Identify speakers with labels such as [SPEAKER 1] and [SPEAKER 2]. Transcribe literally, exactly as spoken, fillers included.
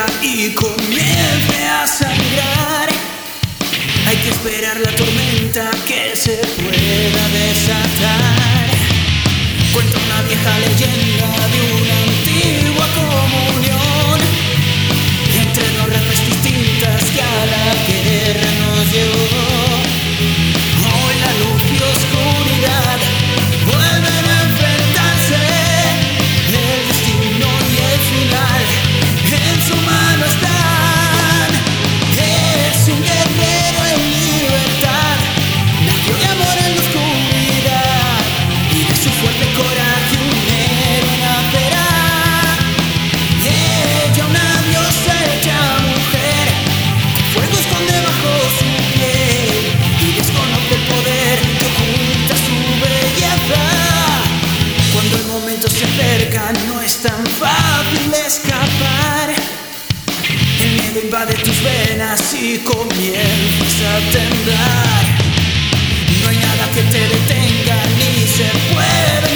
[SPEAKER 1] cerca y comience a sangrar. Hay que esperar la tormenta que se pueda desatar. Cuenta una vieja leyenda de una antigua comunión entre dos razas distintas que a la guerra nos llevó. Hoy la luz y oscuridad vuelven a enfrentarse. El destino y el final en su mano están. Es un guerrero en libertad, nació de amor en la oscuridad, y de su fuerte coraje un héroe nacerá. Ella, una diosa hecha mujer, que fuego esconde bajo su piel y desconoce el poder que oculta su belleza. Cuando el momento se acerca no es tan fácil escapar. El miedo invade tus venas y comienzas a temblar. No hay nada que te detenga ni se puede